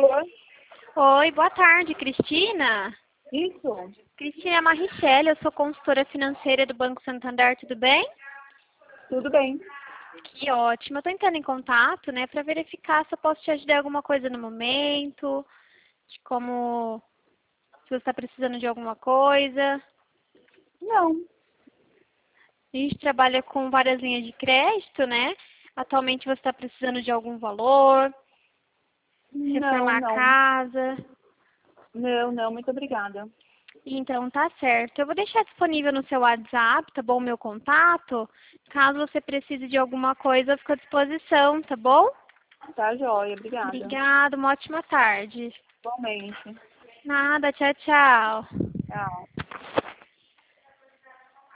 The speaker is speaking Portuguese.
Alô? Oi, boa tarde, Cristina. Isso? Cristina Marichelli, eu sou consultora financeira do Banco Santander, tudo bem? Tudo bem. Que ótimo. Eu estou entrando em contato, né, para verificar se eu posso te ajudar em alguma coisa no momento, de como, se você está precisando de alguma coisa. Não. A gente trabalha com várias linhas de crédito, né? Atualmente você está precisando de algum valor, Não, reformar a não. casa. Não, muito obrigada. Então, tá certo. Eu vou deixar disponível no seu WhatsApp, tá bom, o meu contato. Caso você precise de alguma coisa, eu fico à disposição, tá bom? Tá joia, obrigada. Obrigada, uma ótima tarde. Igualmente. Nada, tchau, tchau. Tchau.